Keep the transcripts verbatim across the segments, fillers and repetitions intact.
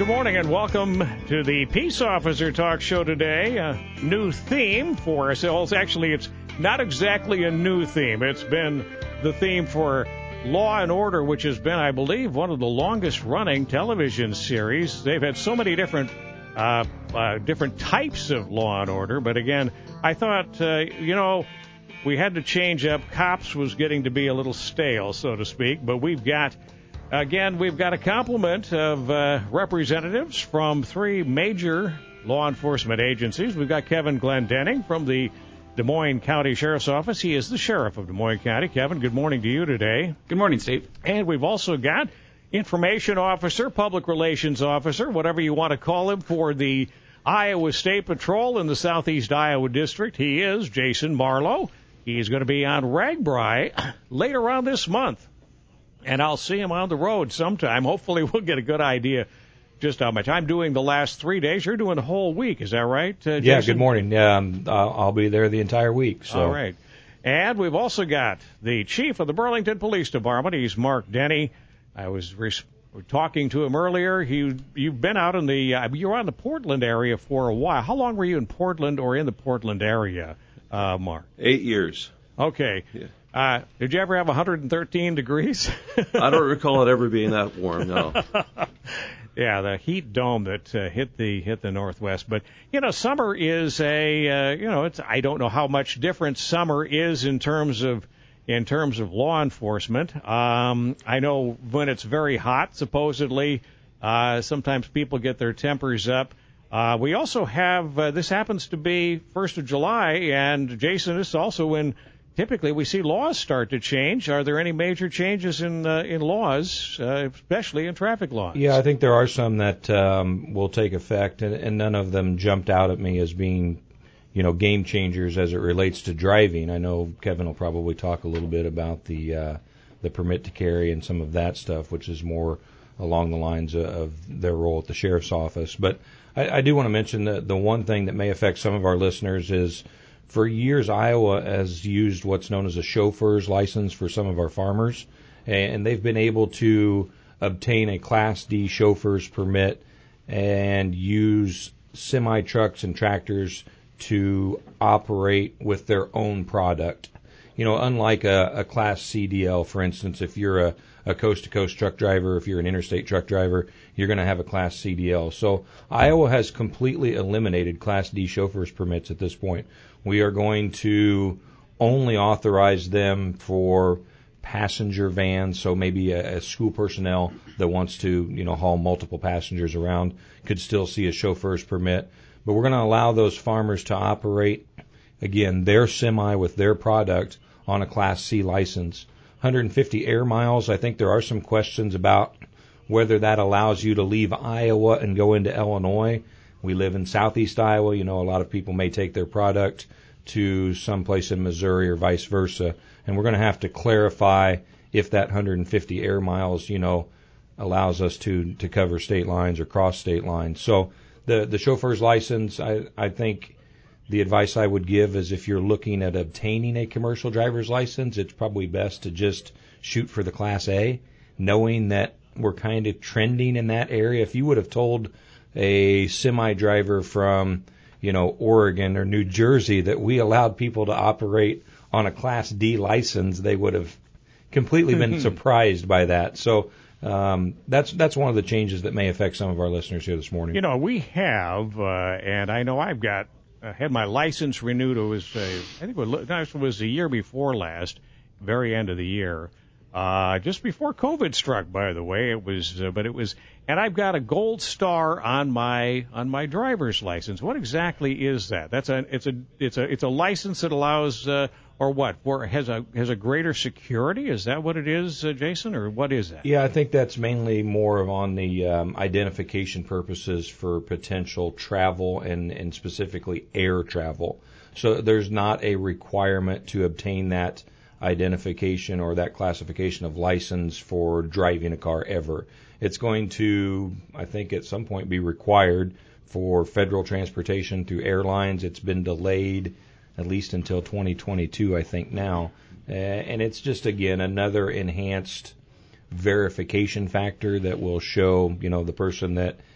good morning and welcome to the Peace Officer Talk Show today. A new theme for ourselves. Actually, it's not exactly a new theme. It's been the theme for Law and Order, which has been, I believe, one of the longest running television series. They've had so many different uh, uh, different types of Law and Order. But again, I thought, uh, you know, we had to change up. Cops was getting to be a little stale, so to speak. But we've got, again, we've got a complement of uh, representatives from three major law enforcement agencies. We've got Kevin Glendenning from the Des Moines County Sheriff's Office. He is the sheriff of Des Moines County. Kevin, good morning to you today. Good morning, Steve. And we've also got information officer, public relations officer, whatever you want to call him, for the Iowa State Patrol in the Southeast Iowa District. He is Jason Marlowe. He's going to be on RAGBRAI later on this month, and I'll see him on the road sometime. Hopefully we'll get a good idea just how much. I'm doing the last three days. You're doing the whole week. Is that right, uh, Jason? Yeah, good morning. Yeah, um, I'll, I'll be there the entire week. So. All right. And we've also got the chief of the Burlington Police Department. He's Mark Denny. I was res- talking to him earlier. He, you've been out in the, uh, you were on the Portland area for a while. How long were you in Portland or in the Portland area, uh, Mark? Eight years. Okay. Yeah. Uh, did you ever have one hundred thirteen degrees? I don't recall it ever being that warm, no. Yeah, the heat dome that uh, hit the hit the Northwest. But you know, summer is a uh, you know, it's I don't know how much different summer is in terms of in terms of law enforcement. Um, I know when it's very hot, supposedly, uh, sometimes people get their tempers up. Uh, we also have uh, this happens to be first of July, and Jason, this is also when typically we see laws start to change. Are there any major changes in uh, in laws, uh, especially in traffic laws? Yeah, I think there are some that um, will take effect, and, and none of them jumped out at me as being, you know, game changers as it relates to driving. I know Kevin will probably talk a little bit about the uh, the permit to carry and some of that stuff, which is more along the lines of, of their role at the sheriff's office. But I, I do want to mention that the one thing that may affect some of our listeners is, for years, Iowa has used what's known as a chauffeur's license for some of our farmers, and they've been able to obtain a Class D chauffeur's permit and use semi-trucks and tractors to operate with their own product. You know, unlike a, a Class C D L, for instance, if you're a, a coast-to-coast truck driver, if you're an interstate truck driver, you're going to have a Class C D L. So Iowa has completely eliminated Class D chauffeur's permits at this point. We are going to only authorize them for passenger vans, so maybe a, a school personnel that wants to, you know, haul multiple passengers around could still see a chauffeur's permit. But we're going to allow those farmers to operate, again, their semi with their product on a Class C license. one hundred fifty air miles, I think there are some questions about whether that allows you to leave Iowa and go into Illinois. We live in southeast Iowa. You know, a lot of people may take their product to someplace in Missouri or vice versa. And we're going to have to clarify if that one hundred fifty air miles, you know, allows us to, to cover state lines or cross state lines. So the, the chauffeur's license, I, I think the advice I would give is if you're looking at obtaining a commercial driver's license, it's probably best to just shoot for the Class A, knowing that we're kind of trending in that area. If you would have told a semi-driver from, you know, Oregon or New Jersey that we allowed people to operate on a Class D license, they would have completely been surprised by that. So um, that's that's one of the changes that may affect some of our listeners here this morning. You know, we have, uh, and I know I've got, uh, had my license renewed. It was, uh, I think it was, no, it was the year before last, very end of the year. Uh, just before COVID struck, by the way, it was, uh, but it was, and I've got a gold star on my, on my driver's license. What exactly is that? That's a, it's a, it's a, it's a license that allows, uh, or what, or has a, has a greater security? Is that what it is, uh, Jason, or what is that? Yeah, I think that's mainly more of on the, um, identification purposes for potential travel and, and specifically air travel. So there's not a requirement to obtain that identification or that classification of license for driving a car ever. It's going to, I think, at some point be required for federal transportation through airlines. It's been delayed at least until twenty twenty-two, I think now. Uh, and it's just, again, another enhanced verification factor that will show, you know, the person that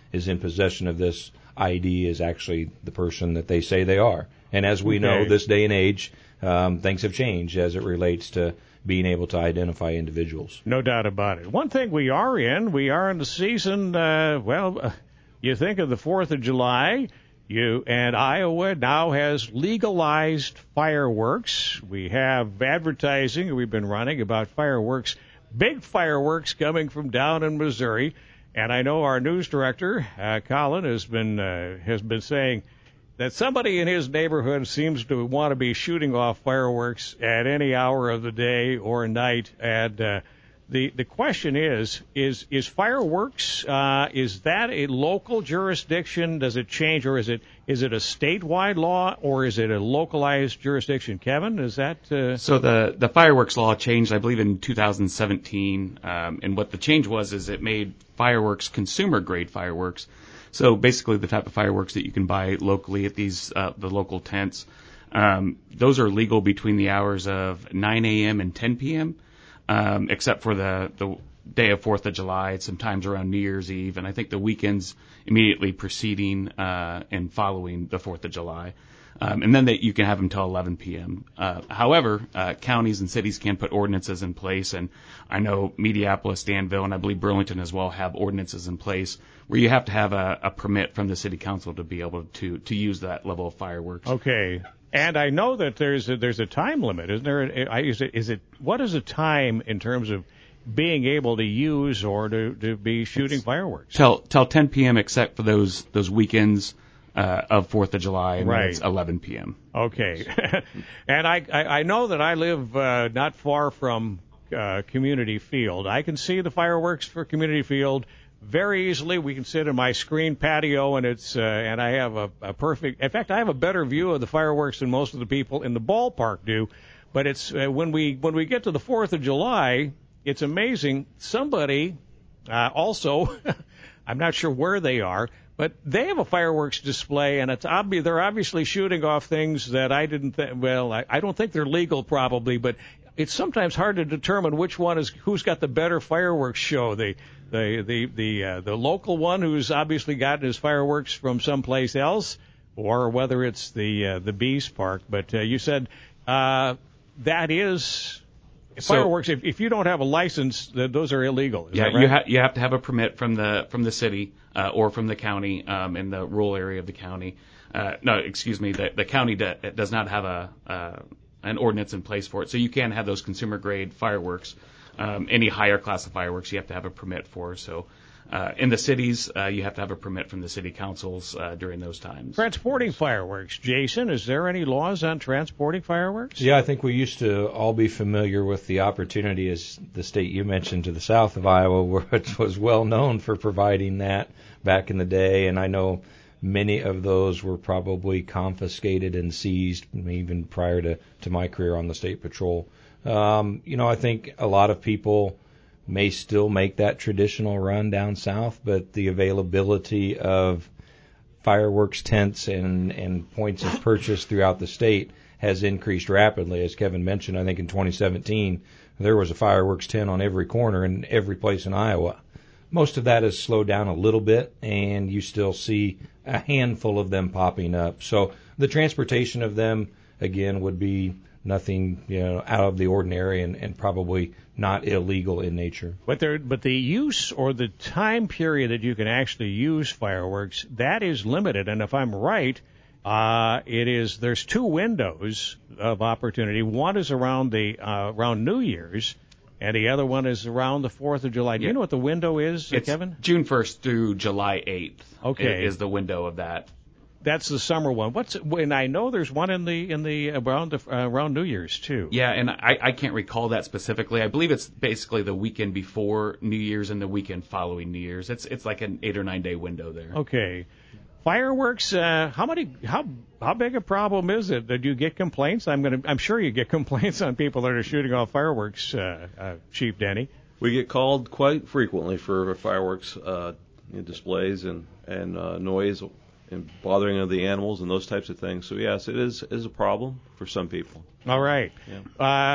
is in possession of this I D is actually the person that they say they are. And as we Okay. know, this day and age, um, things have changed as it relates to being able to identify individuals. No doubt about it. One thing we are in, we are in the season, uh, well, uh, you think of the fourth of July, you and Iowa now has legalized fireworks. We have advertising we've been running about fireworks, big fireworks coming from down in Missouri. And I know our news director, uh, Colin, has been uh, has been saying that somebody in his neighborhood seems to want to be shooting off fireworks at any hour of the day or night. And uh, the the question is, is is fireworks, uh, is that a local jurisdiction? Does it change, or is it is it a statewide law, or is it a localized jurisdiction? Kevin, is that? Uh... So the, the fireworks law changed, I believe, in two thousand seventeen. Um, and what the change was is it made fireworks consumer-grade fireworks. So basically the type of fireworks that you can buy locally at these uh, the local tents. Um, those are legal between the hours of nine a.m. and ten p.m., um, except for the, the day of fourth of July, sometimes around New Year's Eve, and I think the weekends immediately preceding uh, and following the fourth of July. Um, and then that you can have them until eleven p.m. Uh, however, uh, counties and cities can put ordinances in place, and I know Mediapolis, Danville, and I believe Burlington as well have ordinances in place where you have to have a, a permit from the city council to be able to to use that level of fireworks. Okay. And I know that there's a, there's a time limit, isn't there? Is it, is it what is the time in terms of being able to use or to, to be shooting fireworks? Till till ten p.m. except for those those weekends uh, of fourth of July, and right. then it's eleven p.m. Okay. And I, I I know that I live uh, not far from uh, Community Field. I can see the fireworks for Community Field very easily. We can sit in my screen patio, and it's uh, and I have a, a perfect. In fact, I have a better view of the fireworks than most of the people in the ballpark do. But it's uh, when we when we get to the fourth of July, it's amazing. Somebody uh, also, I'm not sure where they are, but they have a fireworks display, and it's obvious they're obviously shooting off things that I didn't think. Well, I, I don't think they're legal, probably, but it's sometimes hard to determine which one is who's got the better fireworks show. The the the the uh, the local one who's obviously gotten his fireworks from someplace else, or whether it's the uh, the Bees Park. But uh, you said uh, that is. So, fireworks. If, if you don't have a license, th- those are illegal. Is yeah, that right? you have you have to have a permit from the from the city uh, or from the county um, in the rural area of the county. Uh, no, excuse me, the the county de- does not have a uh, an ordinance in place for it, so you can have those consumer grade fireworks. Um, any higher class of fireworks, you have to have a permit for. So. Uh, in the cities, uh, you have to have a permit from the city councils uh, during those times. Transporting fireworks. Jason, is there any laws on transporting fireworks? Yeah, I think we used to all be familiar with the opportunity, as the state you mentioned, to the south of Iowa, which was well known for providing that back in the day. And I know many of those were probably confiscated and seized even prior to, to my career on the state patrol. Um, you know, I think a lot of people may still make that traditional run down south, but the availability of fireworks tents and, and points of purchase throughout the state has increased rapidly. As Kevin mentioned, I think in twenty seventeen, there was a fireworks tent on every corner in every place in Iowa. Most of that has slowed down a little bit, and you still see a handful of them popping up. So the transportation of them, again, would be nothing, you know, out of the ordinary, and, and probably not illegal in nature. But there, but the use or the time period that you can actually use fireworks, that is limited. And if I'm right, uh, it is there's two windows of opportunity. One is around the uh, around New Year's, and the other one is around the fourth of July. Do you know what the window is, It's Kevin? June first through July eighth. Okay. Is the window of that. That's the summer one. What's and I know there's one in the in the around the, uh, around New Year's too. Yeah, and I, I can't recall that specifically. I believe it's basically the weekend before New Year's and the weekend following New Year's. It's it's like an eight or nine day window there. Okay. Fireworks. Uh, how many? How how big a problem is it? Do you get complaints? I'm gonna. I'm sure you get complaints on people that are shooting off fireworks. Uh, uh, Chief Denny. We get called quite frequently for fireworks uh, displays and and uh, noise and bothering of the animals and those types of things. So yes, it is is a problem for some people. All right. Yeah. Uh,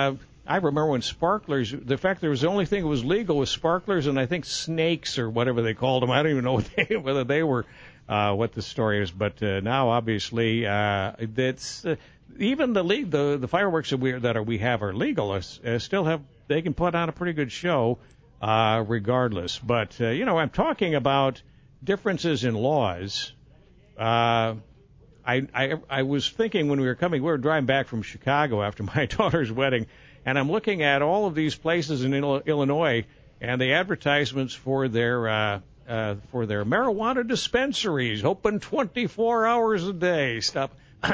I remember when sparklers, the fact there was the only thing that was legal was sparklers and I think snakes or whatever they called them. I don't even know what they, whether they were, uh, what the story is. But uh, now, obviously, uh, that's uh, even the league, the the fireworks that we that are, we have are legal. Uh, still have they can put on a pretty good show, uh, regardless. But uh, you know, I'm talking about differences in laws. Uh, I, I I was thinking when we were coming, we were driving back from Chicago after my daughter's wedding, and I'm looking at all of these places in Illinois and the advertisements for their uh, uh, for their marijuana dispensaries, open twenty-four hours a day. Stuff.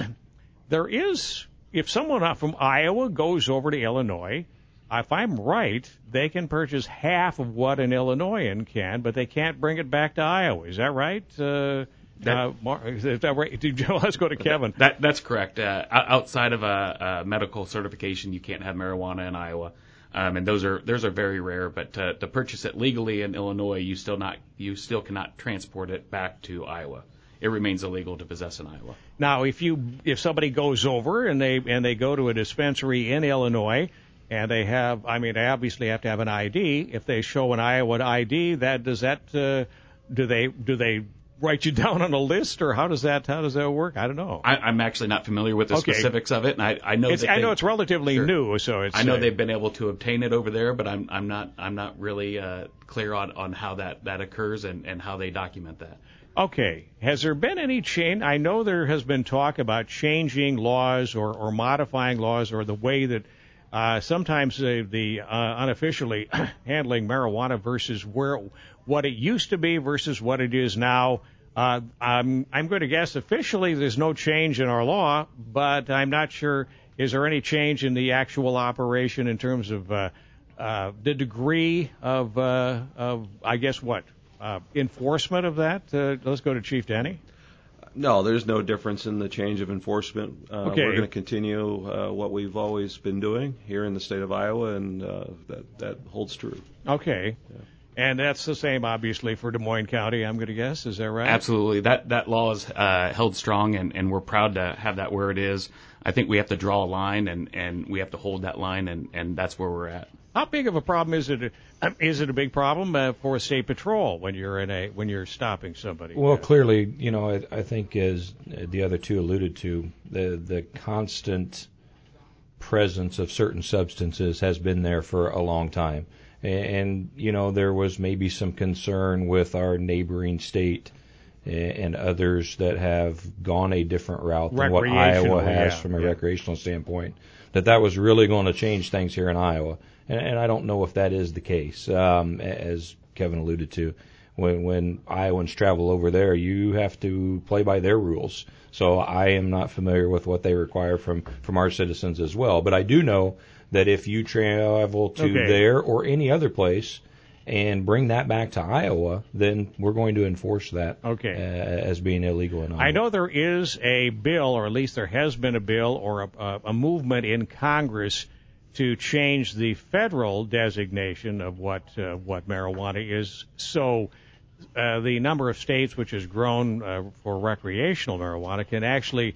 There is, if someone from Iowa goes over to Illinois, if I'm right, they can purchase half of what an Illinoisan can, but they can't bring it back to Iowa. Is that right? Uh, That, uh, Mark, is that right? Let's go to Kevin. That, that's correct. Uh, outside of a, a medical certification, you can't have marijuana in Iowa, um, and those are those are very rare. But to, to purchase it legally in Illinois, you still not you still cannot transport it back to Iowa. It remains illegal to possess in Iowa. Now, if you if somebody goes over and they and they go to a dispensary in Illinois and they have, I mean, they obviously have to have an I D. If they show an Iowa I D, that does that uh, do they do they write you down on a list, or how does that how does that work? I don't know. I, I'm actually not familiar with the okay. specifics of it, and I, I know it's, that I they, know it's relatively sure. new, so it's. I know uh, they've been able to obtain it over there, but I'm I'm not I'm not really uh, clear on, on how that, that occurs and, and how they document that. Okay. Has there been any change? I know there has been talk about changing laws or, or modifying laws or the way that uh, sometimes uh, the uh, unofficially handling marijuana versus where what it used to be versus what it is now. Uh, I'm, I'm going to guess officially there's no change in our law, but I'm not sure. Is there any change in the actual operation in terms of uh, uh, the degree of, uh, of I guess, what? Uh, enforcement of that? Uh, let's go to Chief Denny. No, there's no difference in the change of enforcement. Uh, okay. We're going to continue uh, what we've always been doing here in the state of Iowa, and uh, that, that holds true. Okay. Yeah. And that's the same, obviously, for Des Moines County, I'm going to guess. Is that right? Absolutely. That that law is uh, held strong, and, and we're proud to have that where it is. I think we have to draw a line, and, and we have to hold that line, and, and that's where we're at. How big of a problem is it? Is it a big problem uh, for state patrol when you're in a when you're stopping somebody? Well, clearly, you know, I, I think as the other two alluded to, the the constant presence of certain substances has been there for a long time, and, and you know, there was maybe some concern with our neighboring state and others that have gone a different route than what Iowa has yeah, from a yeah. recreational standpoint, that that was really going to change things here in Iowa. And, and I don't know if that is the case, um, as Kevin alluded to. When, when Iowans travel over there, you have to play by their rules. So I am not familiar with what they require from, from our citizens as well. But I do know that if you travel to okay. there or any other place and bring that back to Iowa, then we're going to enforce that okay. uh, as being illegal in Iowa. I know there is a bill, or at least there has been a bill or a, a, a movement in Congress to change the federal designation of what uh, what marijuana is. So uh, the number of states which has grown uh, for recreational marijuana can actually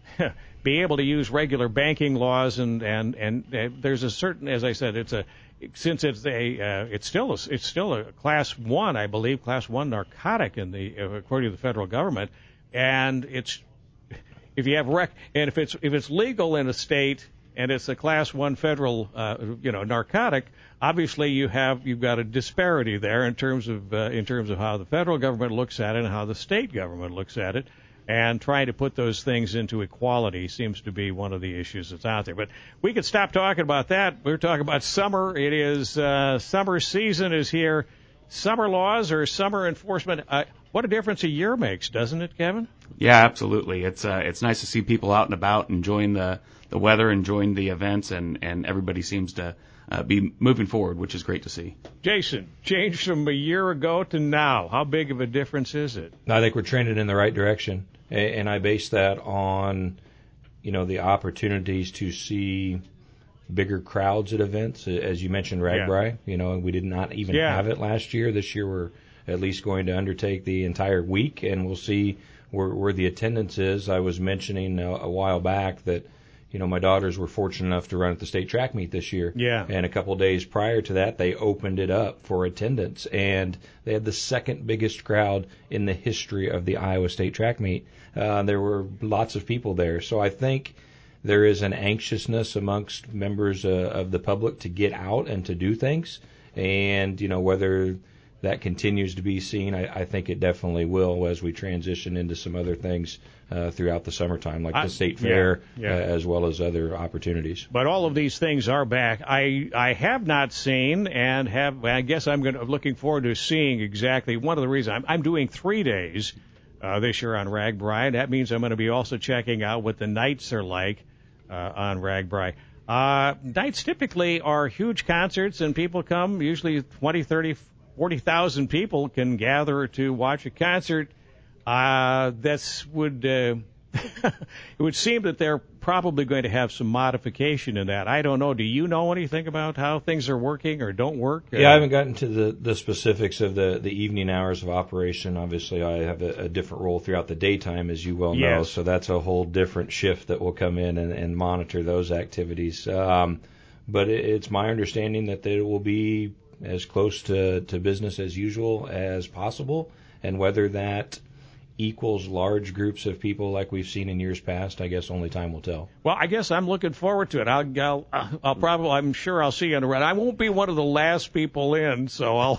be able to use regular banking laws, and and and uh, there's a certain, as I said, it's a since it's a uh, it's still a, it's still a class one, I believe, class one narcotic in the uh, according to the federal government, and it's if you have rec and if it's if it's legal in a state and it's a class one federal uh, you know narcotic, obviously you have you've got a disparity there in terms of uh, in terms of how the federal government looks at it and how the state government looks at it. And trying to put those things into equality seems to be one of the issues that's out there. But we could stop talking about that. We're talking about summer. It is uh, summer season is here. Summer laws or summer enforcement. Uh, what a difference a year makes, doesn't it, Kevin? Yeah, absolutely. It's uh, it's nice to see people out and about enjoying the, the weather, enjoying the events, and, and everybody seems to uh, be moving forward, which is great to see. Jason, change from a year ago to now. How big of a difference is it? I think we're trending in the right direction. And I base that on, you know, the opportunities to see bigger crowds at events. As you mentioned, RAGBRAI, yeah. you know, we did not even yeah. have it last year. This year we're at least going to undertake the entire week, and we'll see where, where the attendance is. I was mentioning a, a while back that, you know, my daughters were fortunate enough to run at the state track meet this year. Yeah. And a couple of days prior to that, they opened it up for attendance, and they had the second biggest crowd in the history of the Iowa State track meet. Uh, there were lots of people there. So I think there is an anxiousness amongst members uh, of the public to get out and to do things. And, you know, whether that continues to be seen, I, I think it definitely will as we transition into some other things uh, throughout the summertime, like I, the state fair, yeah, yeah. Uh, as well as other opportunities. But all of these things are back. I I have not seen and have. I guess I'm going to, looking forward to seeing exactly one of the reasons. I'm, I'm doing three days uh, this year on RAGBRAI. That means I'm going to be also checking out what the nights are like uh, on RAGBRAI. Uh, nights typically are huge concerts, and people come. Usually twenty, thirty, forty thousand people can gather to watch a concert. Uh, that's would uh, it would seem that they're probably going to have some modification in that. I don't know. Do you know anything about how things are working or don't work? Yeah, I haven't gotten to the, the specifics of the, the evening hours of operation. Obviously, I have a, a different role throughout the daytime, as you well know, yes. So that's a whole different shift that will come in and, and monitor those activities. Um, but it, it's my understanding that it will be as close to, to business as usual as possible, and whether that equals large groups of people like we've seen in years past, I guess only time will tell. Well, I guess I'm looking forward to it. I'll, I'll, I'll probably, I'm sure I'll see you on the run. I won't be one of the last people in, so I'll,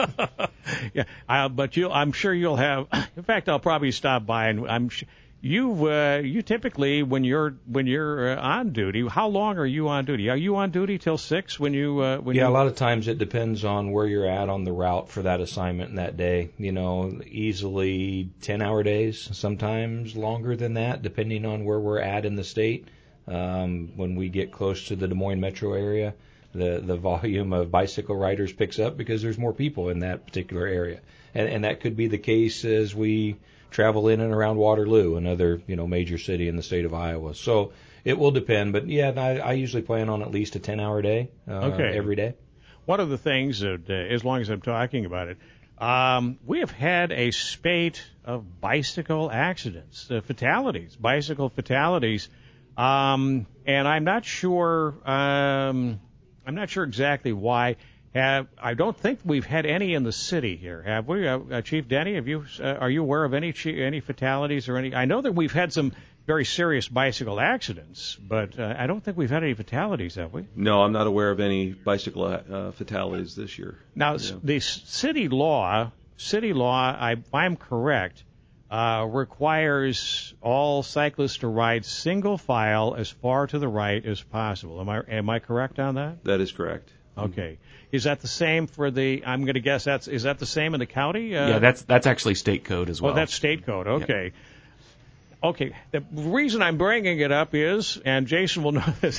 yeah, I, but you, I'm sure you'll have. In fact, I'll probably stop by, and I'm sure. You uh, you typically when you're when you're uh, on duty, how long are you on duty? Are you on duty till six when you uh, when yeah you... a lot of times it depends on where you're at on the route for that assignment in that day. You know, easily ten hour days, sometimes longer than that, depending on where we're at in the state. Um, when we get close to the Des Moines metro area, the the volume of bicycle riders picks up because there's more people in that particular area, and and that could be the case as we travel in and around Waterloo, another, you know, major city in the state of Iowa. So it will depend, but yeah, I, I usually plan on at least a ten hour day uh, okay. every day. One of the things that, uh, as long as I'm talking about it, um, we have had a spate of bicycle accidents, uh, fatalities, bicycle fatalities, um, and I'm not sure, um, I'm not sure exactly why. Have, I don't think we've had any in the city here, have we? Uh, uh, Chief Denny, have you? Uh, are you aware of any any fatalities or any? I know that we've had some very serious bicycle accidents, but uh, I don't think we've had any fatalities, have we? No, I'm not aware of any bicycle uh, fatalities this year. Now, yeah. the city law, city law, I, if I'm correct, uh, requires all cyclists to ride single file as far to the right as possible. Am I am I correct on that? That is correct. Okay. Is that the same for the, I'm going to guess that's, is that the same in the county? Uh, yeah, that's that's actually state code as well. Oh, that's state code. Okay. Yeah. Okay. The reason I'm bringing it up is, and Jason will know this,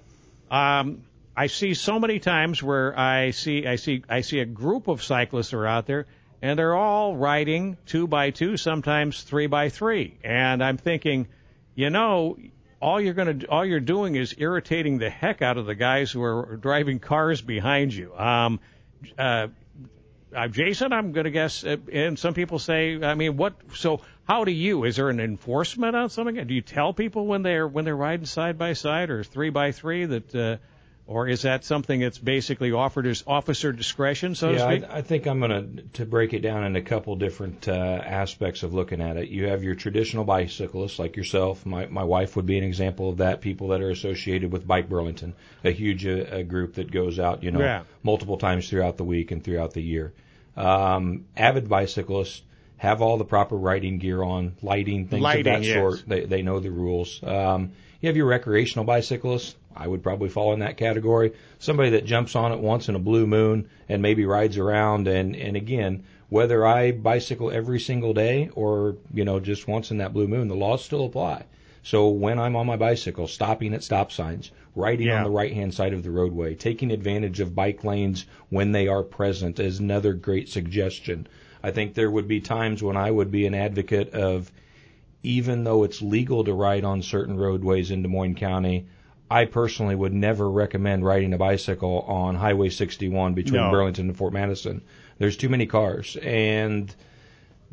um, I see so many times where I see, I see, I see a group of cyclists are out there, and they're all riding two by two, sometimes three by three. And I'm thinking, you know, all you're going to, all you're doing is irritating the heck out of the guys who are driving cars behind you. Um, uh, uh, Jason, I'm going to guess, uh, and some people say, I mean, what? So, how do you? Is there an enforcement on something? Do you tell people when they're when they're riding side by side or three by three that, uh, or is that something that's basically offered as officer discretion, so yeah, to speak? I, I think I'm going to to break it down into a couple different uh, aspects of looking at it. You have your traditional bicyclists like yourself. My my wife would be an example of that. People that are associated with Bike Burlington, a huge uh, a group that goes out, you know, yeah. multiple times throughout the week and throughout the year. Um, avid bicyclists have all the proper riding gear on, lighting, things lighting, of that yes. sort. They they know the rules. Um, you have your recreational bicyclists. I would probably fall in that category. Somebody that jumps on it once in a blue moon and maybe rides around. And, and again, whether I bicycle every single day or, you know, just once in that blue moon, the laws still apply. So when I'm on my bicycle, stopping at stop signs, riding yeah. on the right-hand side of the roadway, taking advantage of bike lanes when they are present is another great suggestion. I think there would be times when I would be an advocate of, even though it's legal to ride on certain roadways in Des Moines County, I personally would never recommend riding a bicycle on Highway sixty-one between no. Burlington and Fort Madison. There's too many cars, and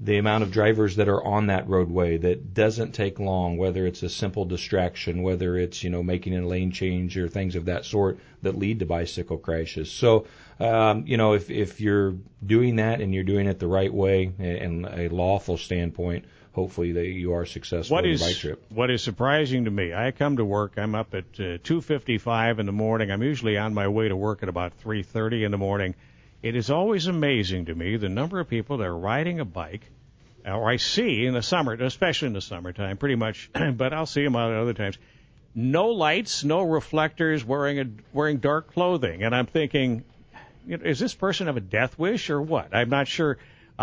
the amount of drivers that are on that roadway that doesn't take long, whether it's a simple distraction, whether it's, you know, making a lane change or things of that sort that lead to bicycle crashes. So, um, you know, if, if you're doing that and you're doing it the right way and a lawful standpoint, hopefully that you are successful what in is, your bike trip. What is surprising to me, I come to work, I'm up at uh, two fifty-five in the morning. I'm usually on my way to work at about three thirty in the morning. It is always amazing to me the number of people that are riding a bike, or I see in the summer, especially in the summertime, pretty much, but I'll see them out at other times. No lights, no reflectors, wearing a, wearing dark clothing. And I'm thinking, you know, is this person have a death wish or what? I'm not sure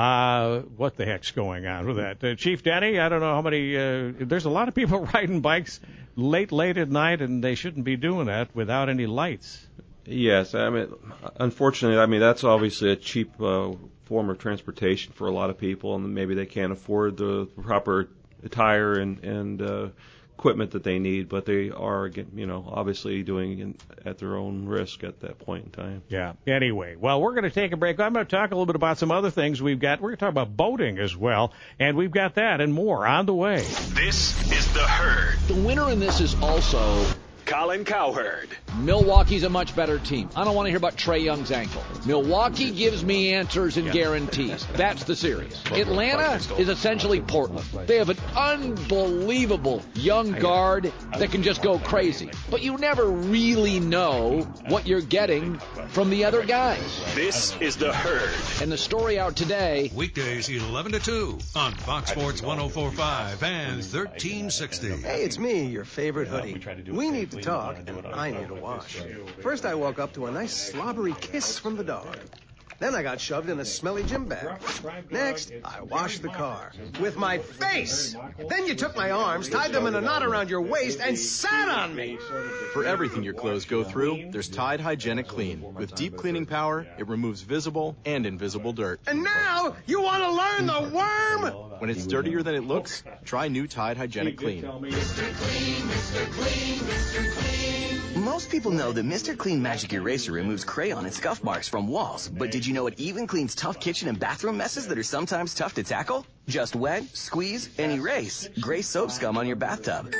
uh, what the heck's going on with that. Uh, Chief Denny, I don't know how many, uh, there's a lot of people riding bikes late, late at night, and they shouldn't be doing that without any lights. Yes, I mean, unfortunately, I mean, that's obviously a cheap uh, form of transportation for a lot of people, and maybe they can't afford the proper attire and, and uh, equipment that they need, but they are, you know, obviously doing it at their own risk at that point in time. Yeah. Anyway, well, we're going to take a break. I'm going to talk a little bit about some other things we've got. We're going to talk about boating as well, and we've got that and more on the way. This is The Herd. The winner in this is also Colin Cowherd. Milwaukee's a much better team. I don't want to hear about Trae Young's ankle. Milwaukee gives me answers and guarantees. That's the series. Atlanta is essentially Portland. They have an unbelievable young guard that can just go crazy. But you never really know what you're getting from the other guys. This is The Herd. And the story out today. Weekdays eleven to two on Fox Sports one oh four point five and thirteen sixty. Hey, it's me, your favorite hoodie. We need to talk, and I need a wash. First, I woke up to a nice slobbery kiss from the dog. Then I got shoved in a smelly gym bag. Next, I washed the car with my face. Then you took my arms, tied them in a knot around your waist, and sat on me. For everything your clothes go through, there's Tide Hygienic Clean. With deep cleaning power, it removes visible and invisible dirt. And now, you want to learn the worm? When it's dirtier than it looks, try new Tide Hygienic Clean. Mister Clean, Mister Clean, Mister Clean. Most people know that Mister Clean Magic Eraser removes crayon and scuff marks from walls, but did you know it even cleans tough kitchen and bathroom messes that are sometimes tough to tackle? Just wet, squeeze, and erase gray soap scum on your bathtub.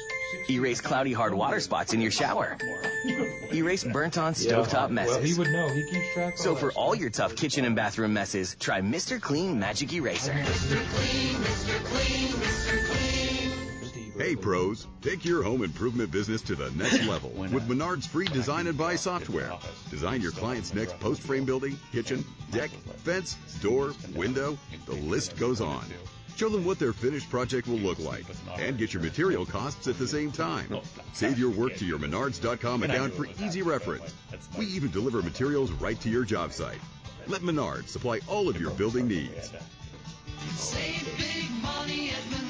Erase cloudy hard water spots in your shower. Erase burnt-on stovetop messes. Well, he would know. He keeps track of So for all your tough kitchen and bathroom messes, try Mister Clean Magic Eraser. Mister Clean, Mister Clean, Mister Clean. Hey pros, take your home improvement business to the next level with Menard's free Design and Buy software. Design your client's next post frame building, kitchen, deck, fence, door, window, the list goes on. Show them what their finished project will look like and get your material costs at the same time. Save your work to your Menards dot com account for easy reference. We even deliver materials right to your job site. Let Menards supply all of your building needs. Save big money at Menards.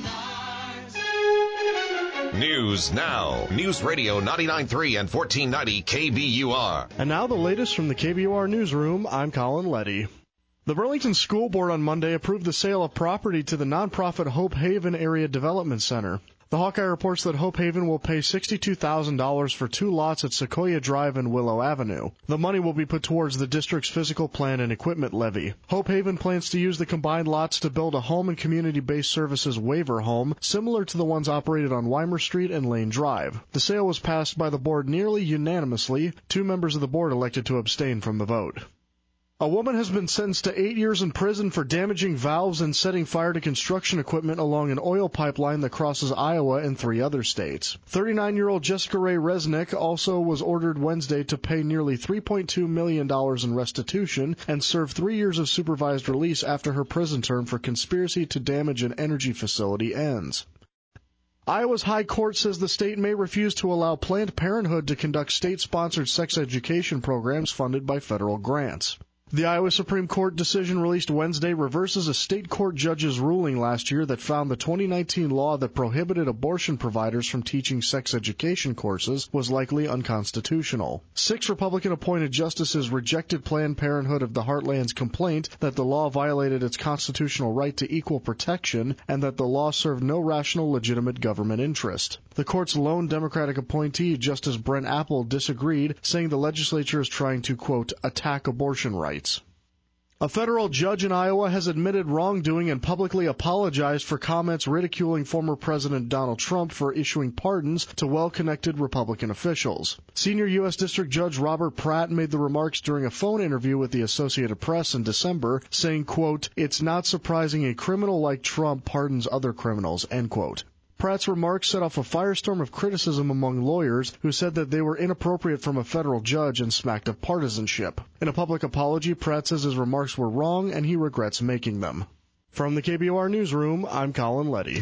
News now. News Radio ninety-nine point three and fourteen ninety K B U R. And now the latest from the K B U R Newsroom. I'm Colin Letty. The Burlington School Board on Monday approved the sale of property to the nonprofit Hope Haven Area Development Center. The Hawkeye reports that Hope Haven will pay sixty-two thousand dollars for two lots at Sequoia Drive and Willow Avenue. The money will be put towards the district's physical plan and equipment levy. Hope Haven plans to use the combined lots to build a home and community-based services waiver home, similar to the ones operated on Weimer Street and Lane Drive. The sale was passed by the board nearly unanimously. Two members of the board elected to abstain from the vote. A woman has been sentenced to eight years in prison for damaging valves and setting fire to construction equipment along an oil pipeline that crosses Iowa and three other states. thirty-nine-year-old Jessica Ray Resnick also was ordered Wednesday to pay nearly three point two million dollars in restitution and serve three years of supervised release after her prison term for conspiracy to damage an energy facility ends. Iowa's High Court says the state may refuse to allow Planned Parenthood to conduct state-sponsored sex education programs funded by federal grants. The Iowa Supreme Court decision released Wednesday reverses a state court judge's ruling last year that found the twenty nineteen law that prohibited abortion providers from teaching sex education courses was likely unconstitutional. Six Republican-appointed justices rejected Planned Parenthood of the Heartland's complaint that the law violated its constitutional right to equal protection and that the law served no rational, legitimate government interest. The court's lone Democratic appointee, Justice Brent Apple, disagreed, saying the legislature is trying to, quote, attack abortion rights. A federal judge in Iowa has admitted wrongdoing and publicly apologized for comments ridiculing former President Donald Trump for issuing pardons to well-connected Republican officials. Senior U S District Judge Robert Pratt made the remarks during a phone interview with the Associated Press in December, saying, quote, "It's not surprising a criminal like Trump pardons other criminals," end quote. Pratt's remarks set off a firestorm of criticism among lawyers who said that they were inappropriate from a federal judge and smacked of partisanship. In a public apology, Pratt says his remarks were wrong and he regrets making them. From the K B O R Newsroom, I'm Colin Letty.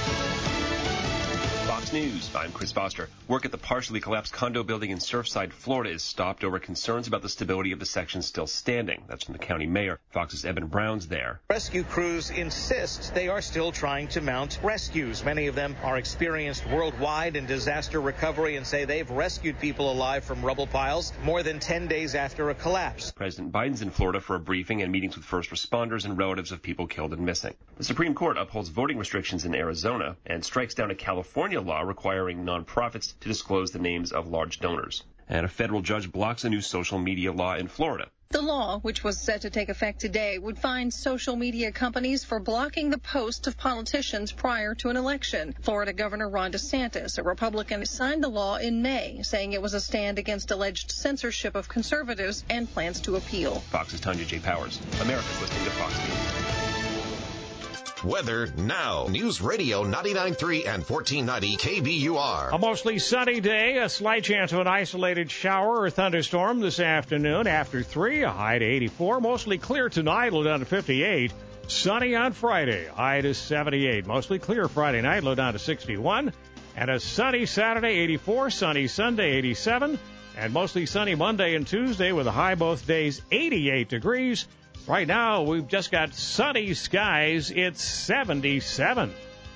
Fox News, I'm Chris Foster. Work at the partially collapsed condo building in Surfside, Florida is stopped over concerns about the stability of the section still standing. That's from the county mayor. Fox's Evan Brown's there. Rescue crews insist they are still trying to mount rescues. Many of them are experienced worldwide in disaster recovery and say they've rescued people alive from rubble piles more than ten days after a collapse. President Biden's in Florida for a briefing and meetings with first responders and relatives of people killed and missing. The Supreme Court upholds voting restrictions in Arizona and strikes down a California law requiring nonprofits to disclose the names of large donors. And a federal judge blocks a new social media law in Florida. The law, which was set to take effect today, would fine social media companies for blocking the posts of politicians prior to an election. Florida Governor Ron DeSantis, a Republican, signed the law in May, saying it was a stand against alleged censorship of conservatives and plans to appeal. Fox's Tanya J. Powers. America's listening to Fox News. Weather now. News Radio ninety-nine point three and fourteen ninety K B U R. A mostly sunny day, a slight chance of an isolated shower or thunderstorm this afternoon. After three, a high to eighty-four. Mostly clear tonight, low down to fifty-eight. Sunny on Friday, high to seventy-eight. Mostly clear Friday night, low down to sixty-one. And a sunny Saturday, eighty-four. Sunny Sunday, eighty-seven. And mostly sunny Monday and Tuesday with a high both days, eighty-eight degrees. Right now, we've just got sunny skies. It's seventy-seven.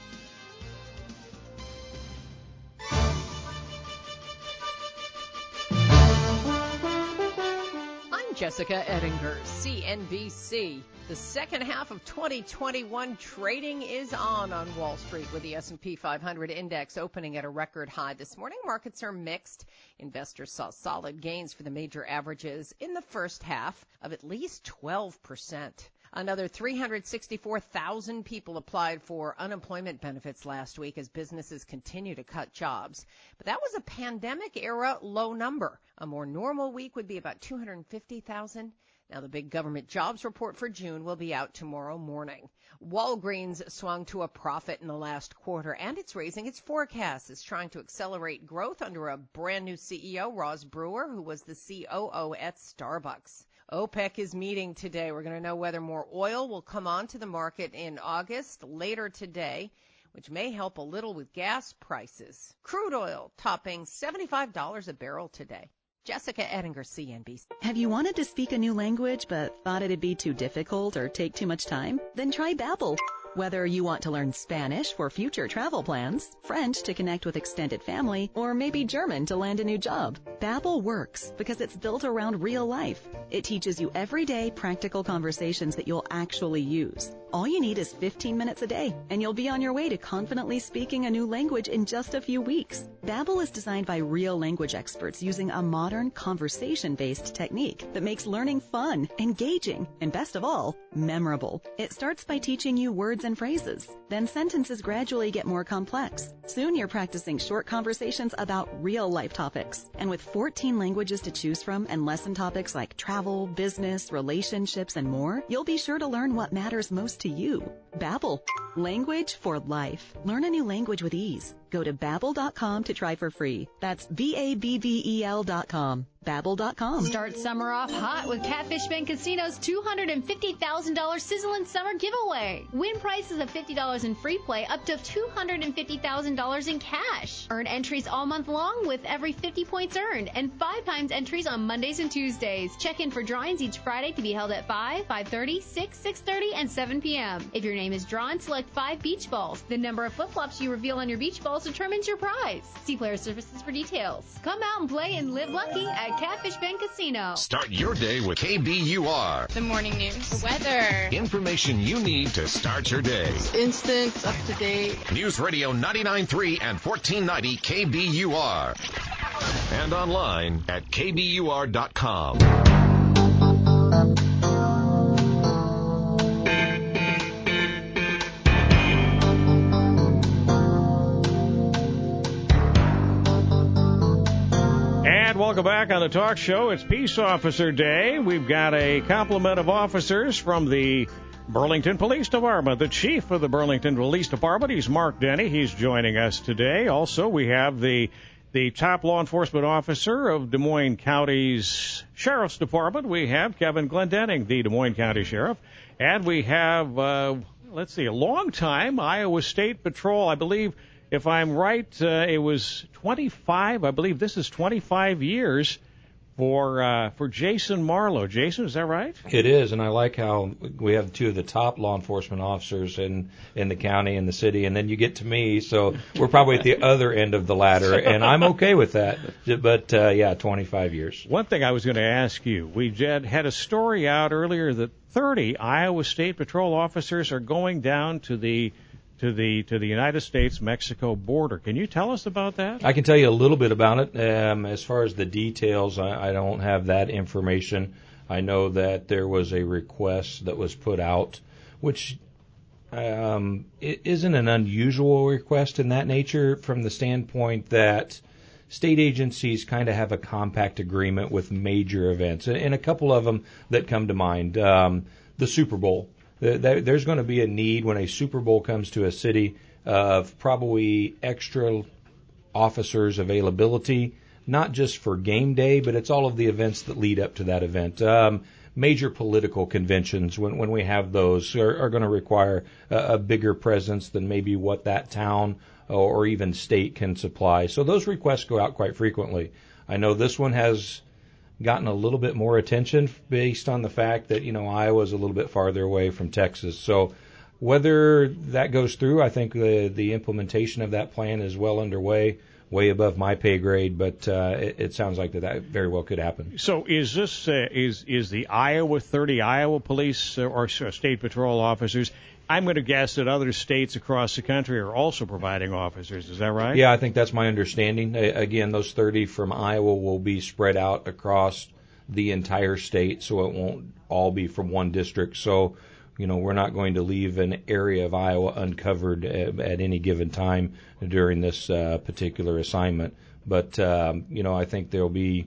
I'm Jessica Ettinger, C N B C. The second half of twenty twenty-one trading is on on Wall Street with the S and P five hundred index opening at a record high this morning. Markets are mixed. Investors saw solid gains for the major averages in the first half of at least twelve percent. Another three hundred sixty-four thousand people applied for unemployment benefits last week as businesses continue to cut jobs. But that was a pandemic-era low number. A more normal week would be about two hundred fifty thousand. Now, the big government jobs report for June will be out tomorrow morning. Walgreens swung to a profit in the last quarter, and it's raising its forecast. It's trying to accelerate growth under a brand new C E O, Roz Brewer, who was the C O O at Starbucks. OPEC is meeting today. We're going to know whether more oil will come onto the market in August later today, which may help a little with gas prices. Crude oil topping seventy-five dollars a barrel today. Jessica Ettinger, C N B C. Have you wanted to speak a new language but thought it'd be too difficult or take too much time? Then try Babbel. Whether you want to learn Spanish for future travel plans, French to connect with extended family, or maybe German to land a new job, Babbel works because it's built around real life. It teaches you everyday practical conversations that you'll actually use. All you need is fifteen minutes a day, and you'll be on your way to confidently speaking a new language in just a few weeks. Babbel is designed by real language experts using a modern conversation-based technique that makes learning fun, engaging, and best of all, memorable. It starts by teaching you words and phrases. Then sentences gradually get more complex. Soon you're practicing short conversations about real-life topics. And with fourteen languages to choose from and lesson topics like travel, business, relationships, and more, you'll be sure to learn what matters most to you. Babbel. Language for life. Learn a new language with ease. Go to Babbel dot com to try for free. That's B A B B E L dot com. Babbel dot com. Start summer off hot with Catfish Bend Casino's two hundred fifty thousand dollars Sizzling Summer Giveaway. Win prizes of fifty dollars in free play up to two hundred fifty thousand dollars in cash. Earn entries all month long with every fifty points earned and five times entries on Mondays and Tuesdays. Check in for drawings each Friday to be held at five, five thirty, six, six thirty, and seven p.m. If your name is drawn, select five beach balls. The number of flip-flops you reveal on your beach balls determines your prize. See Player Services for details. Come out and play and live lucky at Catfish Bend Casino. Start your day with K B U R. The morning news, weather, information you need to start your day. Instant, up to date. News Radio ninety-nine point three and fourteen ninety K B U R. And online at K B U R dot com. welcome back on the talk show. It's Peace Officer Day. We've got a complement of officers from the Burlington Police Department. The chief of the Burlington Police Department, he's Mark Denny. He's joining us today. Also, we have the the top law enforcement officer of Des Moines County's Sheriff's Department. We have Kevin Glendenning, the Des Moines County Sheriff. And we have, uh, let's see, a long-time Iowa State Patrol, I believe. If I'm right, uh, it was twenty-five. I believe this is twenty-five years for uh, for Jason Marlowe. Jason, is that right? It is, and I like how we have two of the top law enforcement officers in, in the county and the city, and then you get to me, so we're probably at the other end of the ladder, and I'm okay with that. But, uh, yeah, twenty-five years. One thing I was going to ask you, we had, had a story out earlier that thirty Iowa State Patrol officers are going down to the to the to the United States-Mexico border. Can you tell us about that? I can tell you a little bit about it. Um, as far as the details, I, I don't have that information. I know that there was a request that was put out, which um, it isn't an unusual request in that nature from the standpoint that state agencies kind of have a compact agreement with major events, and, and a couple of them that come to mind. Um, the Super Bowl. There's going to be a need when a Super Bowl comes to a city of probably extra officers availability, not just for game day, but it's all of the events that lead up to that event. Um, major political conventions, when, when we have those, are, are going to require a, a bigger presence than maybe what that town or, or even state can supply. So those requests go out quite frequently. I know this one has gotten a little bit more attention based on the fact that, you know, Iowa's a little bit farther away from Texas. So whether that goes through, I think the the implementation of that plan is well underway, way above my pay grade, but uh, it, it sounds like that, that very well could happen. So is this uh, is is the Iowa thirty Iowa police uh, or state patrol officers? I'm going to guess that other states across the country are also providing officers. Is that right? Yeah, I think that's my understanding. Again, those thirty from Iowa will be spread out across the entire state, so it won't all be from one district. So, you know, we're not going to leave an area of Iowa uncovered at, at any given time during this uh, particular assignment. But, um, you know, I think there'll be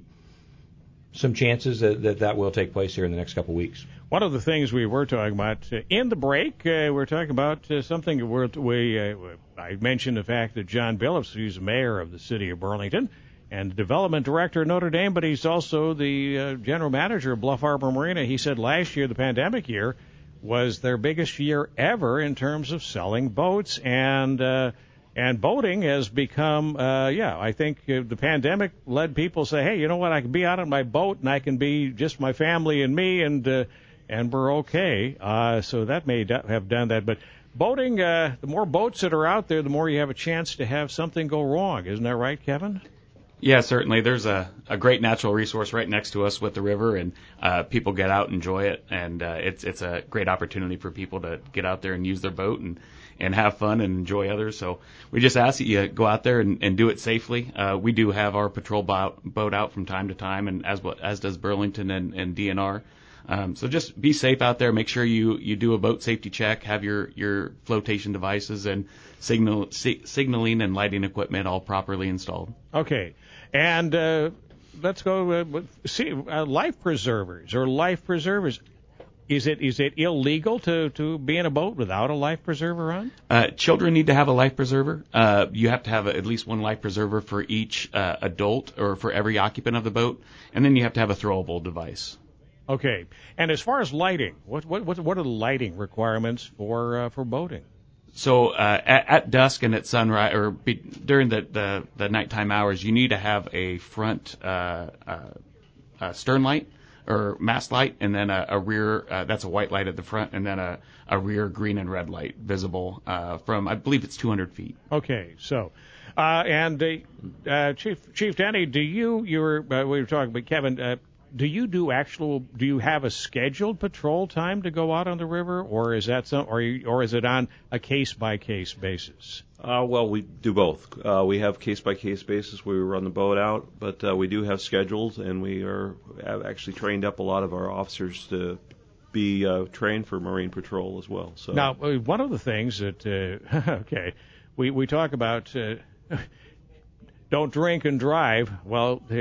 some chances that, that that will take place here in the next couple of weeks. One of the things we were talking about uh, in the break, uh, we're talking about uh, something we're, we uh, I mentioned the fact that John Billups, who's mayor of the city of Burlington and development director of Notre Dame, but he's also the uh, general manager of Bluff Harbor Marina. He said last year, the pandemic year, was their biggest year ever in terms of selling boats, and uh, and boating has become, uh, yeah, I think uh, the pandemic led people to say, hey, you know what, I can be out on my boat and I can be just my family and me, and uh, and we're okay. Uh, so that may do- have done that. But boating, uh, the more boats that are out there, the more you have a chance to have something go wrong. Isn't that right, Kevin? Yeah, certainly. There's a, a great natural resource right next to us with the river, and uh, people get out and enjoy it. And uh, it's it's a great opportunity for people to get out there and use their boat and, and have fun and enjoy others. So we just ask that you go out there and, and do it safely. Uh, we do have our patrol boat, boat out from time to time, and as well, as does Burlington and, and D N R. Um, so just be safe out there. Make sure you, you do a boat safety check, have your, your flotation devices and signal si- signaling and lighting equipment all properly installed. Okay. And uh, let's go uh, see uh, life preservers or life preservers. Is it is it illegal to, to be in a boat without a life preserver on? Uh, children need to have a life preserver. Uh, you have to have a, at least one life preserver for each uh, adult or for every occupant of the boat, and then you have to have a throwable device. Okay. And as far as lighting, what what what are the lighting requirements for uh, for boating? So uh, at, at dusk and at sunrise, or be, during the, the the nighttime hours, you need to have a front uh, uh, uh, stern light or mast light, and then a, a rear. Uh, that's a white light at the front, and then a, a rear green and red light visible uh, from, I believe it's two hundred feet. Okay. So, uh, and uh, uh, Chief Chief Denny, do you you were uh, we were talking, but Kevin. Uh, Do you do actual? Do you have a scheduled patrol time to go out on the river, or is that some, or you, or is it on a case by case basis? Uh, well, we do both. Uh, we have case by case basis where we run the boat out, but uh, we do have schedules, and we are have actually trained up a lot of our officers to be uh, trained for Marine Patrol as well. So now, one of the things that uh, okay, we we talk about uh, don't drink and drive. Well. The,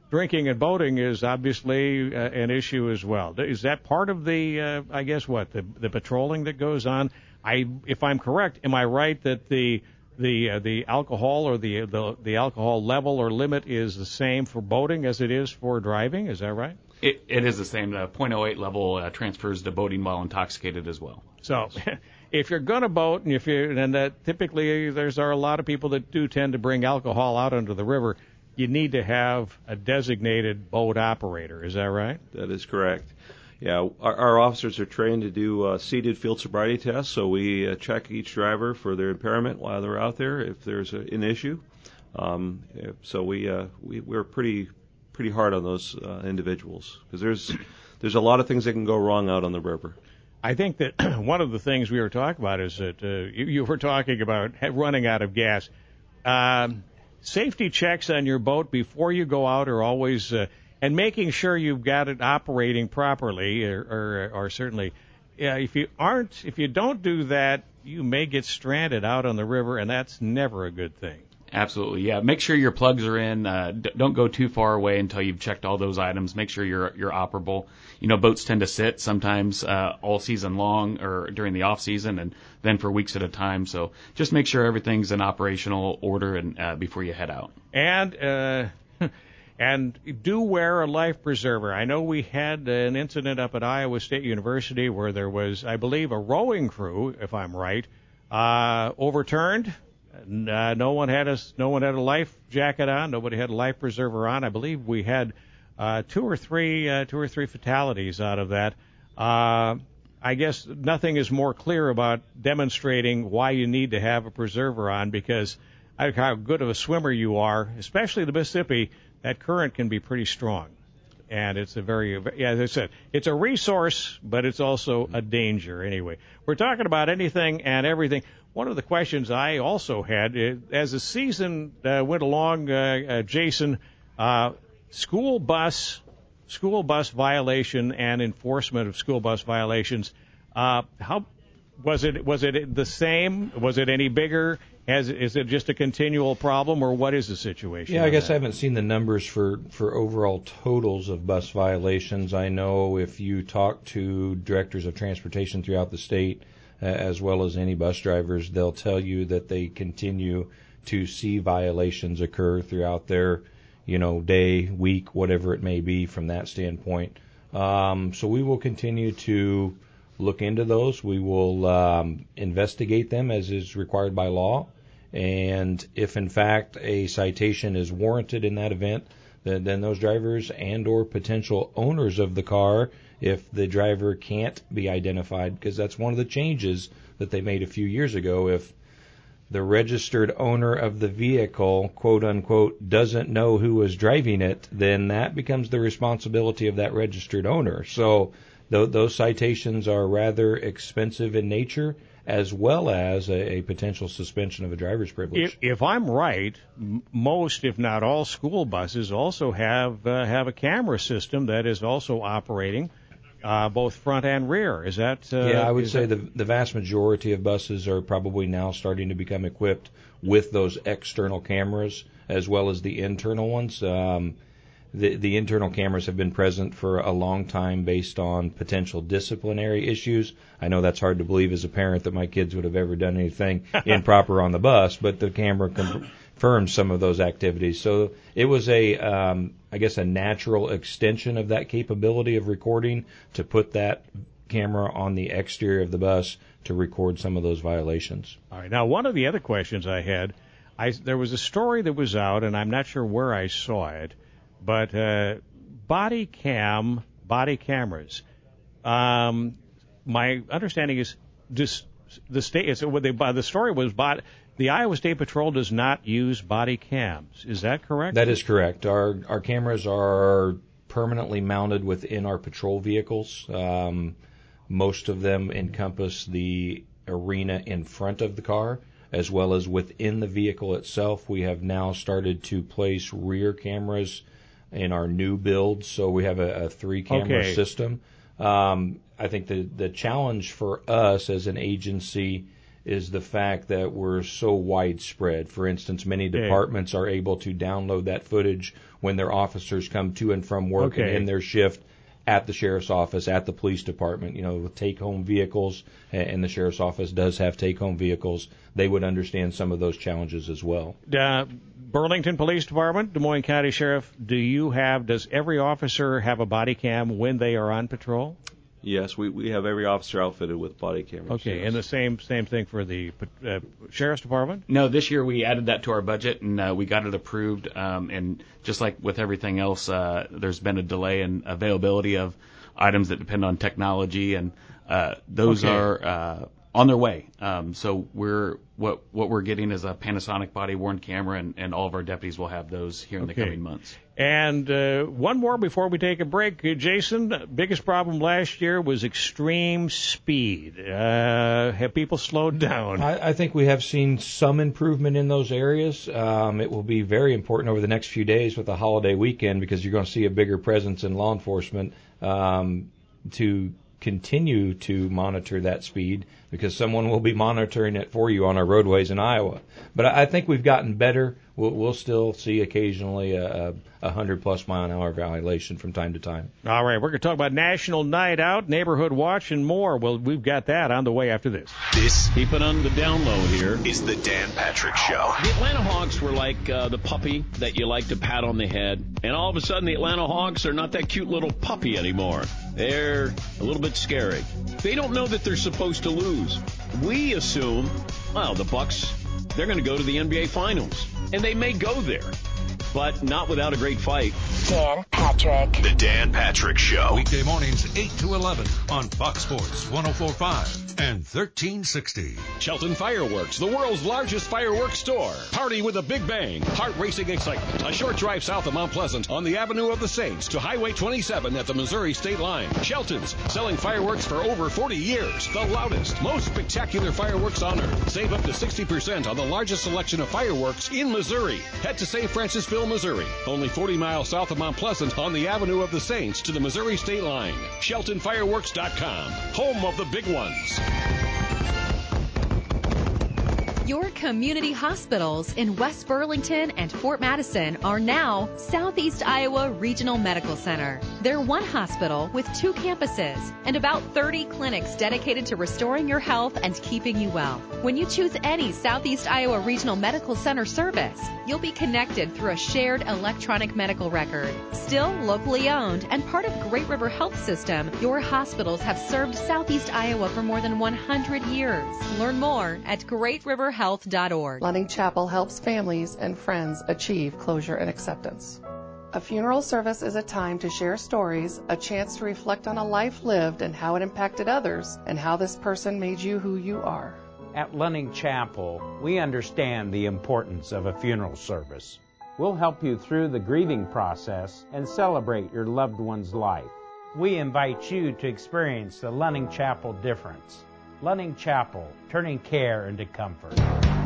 drinking and boating is obviously uh, an issue as well. Is that part of the, uh, I guess, what, the, the patrolling that goes on? I, if I'm correct, am I right that the the uh, the alcohol or the, the the alcohol level or limit is the same for boating as it is for driving? Is that right? It, it is the same. The point oh eight level uh, transfers to boating while intoxicated as well. So, if you're going to boat, and if you and that typically there's are a lot of people that do tend to bring alcohol out onto the river, you need to have a designated boat operator. Is that right? That is correct. Yeah, our, our officers are trained to do uh, seated field sobriety tests, so we uh, check each driver for their impairment while they're out there if there's a, an issue. Um, so we, uh, we we're pretty pretty hard on those uh, individuals because there's there's a lot of things that can go wrong out on the river. I think that one of the things we were talking about is that uh, you, you were talking about running out of gas. Um, safety checks on your boat before you go out are always. Uh, And making sure you've got it operating properly, or, or, or certainly, yeah, if you aren't, if you don't do that, you may get stranded out on the river, and that's never a good thing. Absolutely, yeah. Make sure your plugs are in. Uh, d- don't go too far away until you've checked all those items. Make sure you're you're operable. You know, boats tend to sit sometimes uh, all season long or during the off season, and then for weeks at a time. So just make sure everything's in operational order and uh, before you head out. And. Uh, And do wear a life preserver. I know we had an incident up at Iowa State University where there was, I believe, a rowing crew, if I'm right, uh, overturned. Uh, no one had a no one had a life jacket on. Nobody had a life preserver on. I believe we had uh, two or three uh, two or three fatalities out of that. Uh, I guess nothing is more clear about demonstrating why you need to have a preserver on, because how good of a swimmer you are, especially the Mississippi. That current can be pretty strong, and it's a very, yeah, as I said, it's a resource, but it's also a danger anyway. We're talking about anything and everything. One of the questions I also had, as the season uh, went along, uh, uh, Jason, uh, school bus, school bus violation and enforcement of school bus violations, uh, how was it? Was it the same? Was it any bigger? Has, is it just a continual problem, or what is the situation? Yeah, I guess that? I haven't seen the numbers for, for overall totals of bus violations. I know if you talk to directors of transportation throughout the state, uh, as well as any bus drivers, they'll tell you that they continue to see violations occur throughout their, you know, day, week, whatever it may be from that standpoint. Um, so we will continue to look into those. We will um, investigate them as is required by law. And if, in fact, a citation is warranted in that event, then, then those drivers and or potential owners of the car, if the driver can't be identified, because that's one of the changes that they made a few years ago. If the registered owner of the vehicle, quote unquote, doesn't know who was driving it, then that becomes the responsibility of that registered owner. So th- those citations are rather expensive in nature, as well as a, a potential suspension of a driver's privilege. If, if I'm right, m- most, if not all, school buses also have uh, have a camera system that is also operating uh, both front and rear. Is that? Uh, yeah, I would say that... the the vast majority of buses are probably now starting to become equipped with those external cameras as well as the internal ones. Um, The, the internal cameras have been present for a long time based on potential disciplinary issues. I know that's hard to believe as a parent that my kids would have ever done anything improper on the bus, but the camera confirms some of those activities. So it was a, um, I guess, a natural extension of that capability of recording to put that camera on the exterior of the bus to record some of those violations. All right. Now, one of the other questions I had, I, there was a story that was out, and I'm not sure where I saw it, but uh, body cam, body cameras. Um, my understanding is this, the state. Is what they. The story was, bot, the Iowa State Patrol does not use body cams. Is that correct? That is correct. Our our cameras are permanently mounted within our patrol vehicles. Um, most of them encompass the arena in front of the car, as well as within the vehicle itself. We have now started to place rear cameras in our new builds, so we have a, a three-camera okay. system. Um, I think the the challenge for us as an agency is the fact that we're so widespread. For instance, many departments are able to download that footage when their officers come to and from work Okay. and in their shift at the sheriff's office, at the police department, you know, with take-home vehicles, and the sheriff's office does have take-home vehicles. They would understand some of those challenges as well. Uh, Burlington Police Department, Des Moines County Sheriff, do you have, does every officer have a body cam when they are on patrol? Yes, we, we have every officer outfitted with body cameras. Okay, yes. and the same same thing for the uh, Sheriff's Department? No, this year we added that to our budget, and uh, we got it approved. Um, and just like with everything else, uh, there's been a delay in availability of items that depend on technology, and uh, those Okay. are uh, on their way. Um, so we're what what we're getting is a Panasonic body-worn camera, and, and all of our deputies will have those here in Okay. the coming months. And uh, one more before we take a break. Uh, Jason, biggest problem last year was extreme speed. Uh, have people slowed down? I, I think we have seen some improvement in those areas. Um, it will be very important over the next few days with the holiday weekend, because you're going to see a bigger presence in law enforcement um, to continue to monitor that speed, because someone will be monitoring it for you on our roadways in Iowa. But I think we've gotten better. We'll, we'll still see occasionally a, a one hundred plus mile an hour violation from time to time. All right, we're going to talk about National Night Out, Neighborhood Watch, and more. Well, we've got that on the way after this. This, keep it on the down low here, is the Dan Patrick Show. The Atlanta Hawks were like uh, the puppy that you like to pat on the head, and all of a sudden the Atlanta Hawks are not that cute little puppy anymore. They're a little bit scary. They don't know that they're supposed to lose. We assume, well, the Bucks, they're going to go to the N B A Finals, and they may go there, but not without a great fight. Dan Patrick. The Dan Patrick Show. Weekday mornings eight to eleven on Fox Sports one oh four point five and thirteen sixty. Shelton Fireworks, the world's largest fireworks store. Party with a big bang. Heart racing excitement. A short drive south of Mount Pleasant on the Avenue of the Saints to Highway twenty-seven at the Missouri state line. Shelton's, selling fireworks for over forty years. The loudest, most spectacular fireworks on earth. Save up to sixty percent on the largest selection of fireworks in Missouri. Head to Saint Francisville, Missouri. Only forty miles south of Mount Pleasant on the Avenue of the Saints to the Missouri state line. Shelton Fireworks dot com. Home of the big ones. Your community hospitals in West Burlington and Fort Madison are now Southeast Iowa Regional Medical Center. They're one hospital with two campuses and about thirty clinics dedicated to restoring your health and keeping you well. When you choose any Southeast Iowa Regional Medical Center service, you'll be connected through a shared electronic medical record. Still locally owned and part of Great River Health System, your hospitals have served Southeast Iowa for more than one hundred years. Learn more at great river health dot org. Lunning Chapel helps families and friends achieve closure and acceptance. A funeral service is a time to share stories, a chance to reflect on a life lived and how it impacted others, and how this person made you who you are. At Lunning Chapel, we understand the importance of a funeral service. We'll help you through the grieving process and celebrate your loved one's life. We invite you to experience the Lunning Chapel difference. Lunning Chapel, turning care into comfort.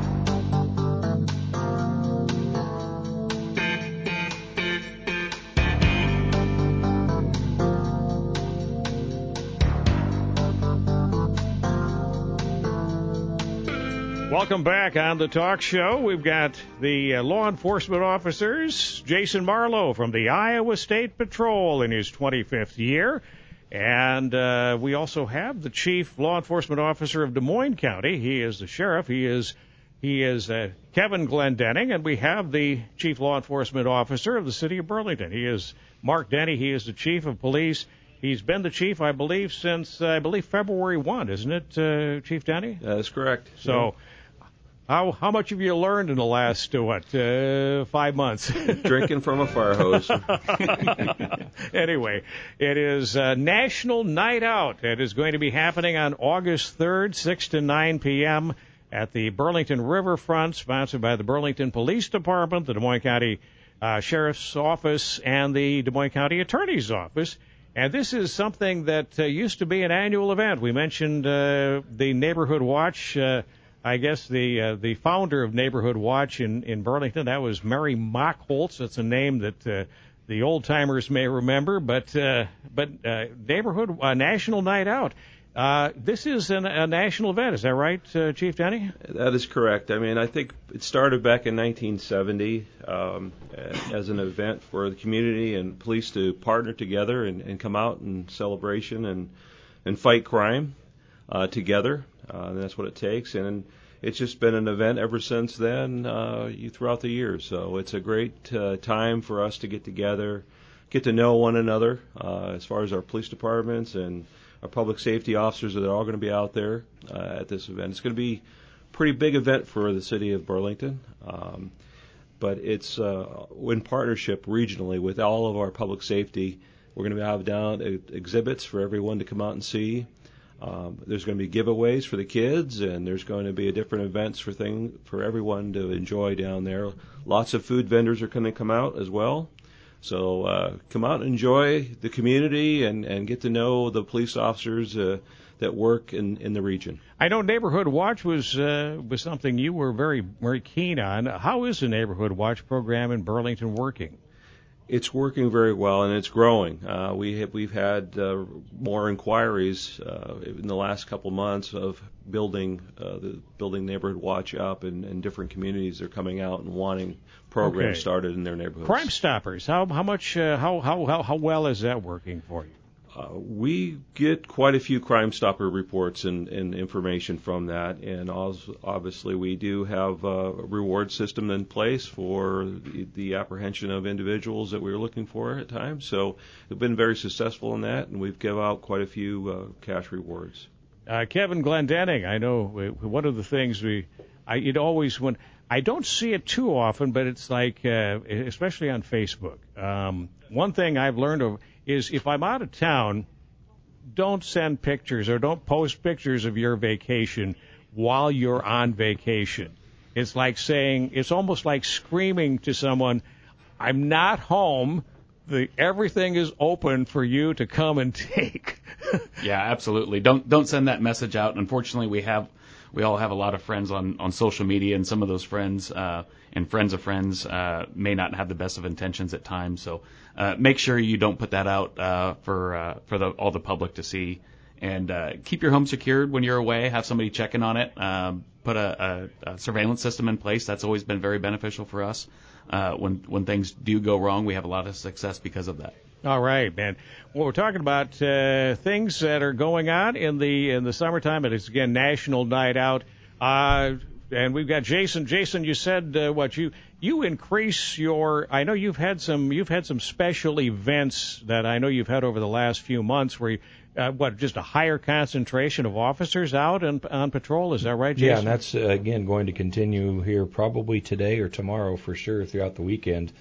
Welcome back on the talk show. We've got the uh, law enforcement officers, Jason Marlowe from the Iowa State Patrol in his twenty-fifth year. And uh, we also have the chief law enforcement officer of Des Moines County. He is the sheriff. He is he is uh, Kevin Glendenning. And we have the chief law enforcement officer of the city of Burlington. He is Mark Denny. He is the chief of police. He's been the chief, I believe, since, uh, I believe, February first, isn't it, uh, Chief Denny? That is correct. So... Yeah. How how much have you learned in the last, uh, what, uh, five months? Drinking from a fire hose. Anyway, it is uh, National Night Out. It is going to be happening on August third, six to nine p.m. at the Burlington Riverfront, sponsored by the Burlington Police Department, the Des Moines County uh, Sheriff's Office, and the Des Moines County Attorney's Office. And this is something that uh, used to be an annual event. We mentioned uh, the Neighborhood Watch. Uh, I guess the uh, the founder of Neighborhood Watch in, in Burlington, that was Mary Mockholtz. That's a name that uh, the old timers may remember. But uh, but uh, Neighborhood uh, National Night Out. Uh, this is an, a national event, is that right, uh, Chief Denny? That is correct. I mean, I think it started back in nineteen seventy um, as an event for the community and police to partner together and, and come out in celebration and, and fight crime uh, together. Uh, and that's what it takes. And it's just been an event ever since then uh, throughout the years. So it's a great uh, time for us to get together, get to know one another uh, as far as our police departments and our public safety officers that are all going to be out there uh, at this event. It's going to be a pretty big event for the city of Burlington, um, but it's uh, in partnership regionally with all of our public safety. We're going to have down exhibits for everyone to come out and see. Um, there's going to be giveaways for the kids, and there's going to be a different events for thing for everyone to enjoy down there. Lots of food vendors are going to come out as well. So uh, come out and enjoy the community and, and get to know the police officers uh, that work in, in the region. I know Neighborhood Watch was uh, was something you were very very keen on. How is the Neighborhood Watch program in Burlington working? It's working very well, and it's growing. Uh, we have, we've had uh, more inquiries uh, in the last couple months of building uh, the building Neighborhood Watch up, and, and different communities are coming out and wanting programs Okay. started in their neighborhoods. Crime Stoppers, how how much uh, how, how how how well is that working for you? Uh, we get quite a few Crime Stopper reports and, and information from that, and also, obviously we do have a reward system in place for the, the apprehension of individuals that we were looking for at times. So we've been very successful in that, and we've given out quite a few uh, cash rewards. Uh, Kevin Glendenning, I know one of the things we, I it always when I don't see it too often, but it's like, uh, especially on Facebook. Um, one thing I've learned of is if I'm out of town, don't send pictures or don't post pictures of your vacation while you're on vacation. It's like saying, it's almost like screaming to someone, I'm not home. The, everything is open for you to come and take. Yeah, absolutely. Don't don't send that message out. Unfortunately, we have we all have a lot of friends on, on social media, and some of those friends uh, and friends of friends uh, may not have the best of intentions at times. So uh, make sure you don't put that out uh, for uh, for the, all the public to see. And uh, keep your home secured when you're away. Have somebody checking on it. Um, put a, a, a surveillance system in place. That's always been very beneficial for us. Uh, when when things do go wrong, we have a lot of success because of that. All right, man. Well, we're talking about uh, things that are going on in the in the summertime. It is again National Night Out, uh, and we've got Jason. Jason, you said uh, what you you increase your. I know you've had some you've had some special events that I know you've had over the last few months where you, uh, what just a higher concentration of officers out and on patrol. Is that right, Jason? Yeah, and that's uh, again going to continue here probably today or tomorrow for sure throughout the weekend.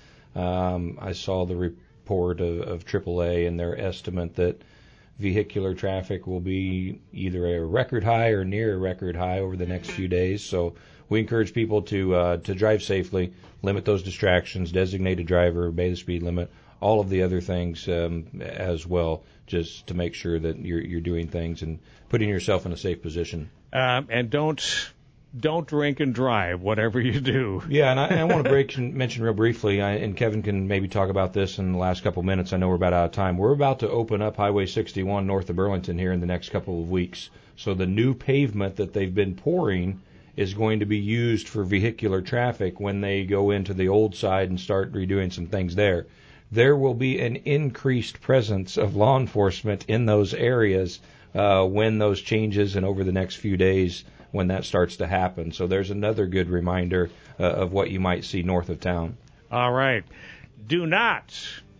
Um, I saw the report of, of triple A and their estimate that vehicular traffic will be either a record high or near a record high over the next few days. So we encourage people to uh, to drive safely, limit those distractions, designate a driver, obey the speed limit, all of the other things um, as well, just to make sure that you're you're doing things and putting yourself in a safe position. Um, and don't don't drink and drive, whatever you do. Yeah, and I, and I want to break and mention real briefly, I, and Kevin can maybe talk about this in the last couple of minutes. I know we're about out of time. We're about to open up Highway sixty-one north of Burlington here in the next couple of weeks. So the new pavement that they've been pouring is going to be used for vehicular traffic when they go into the old side and start redoing some things there. There will be an increased presence of law enforcement in those areas uh, when those changes and over the next few days when that starts to happen. So there's another good reminder uh, of what you might see north of town. All right. Do not,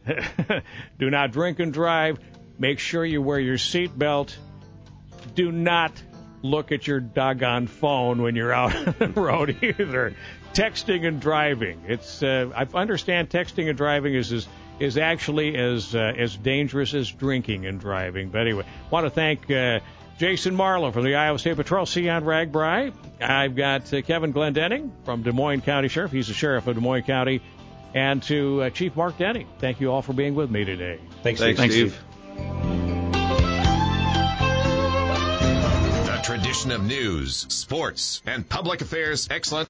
do not drink and drive. Make sure you wear your seatbelt. Do not look at your doggone phone when you're out on the road either. Texting and driving. It's uh, I understand texting and driving is is, is actually as uh, as dangerous as drinking and driving. But anyway, want to thank uh, Jason Marlowe from the Iowa State Patrol, Sion Ragbri. I've got uh, Kevin Glendenning from Des Moines County Sheriff. He's the sheriff of Des Moines County. And to uh, Chief Mark Denny. Thank you all for being with me today. Thanks, Thanks, Steve. Steve. The tradition of news, sports, and public affairs excellence.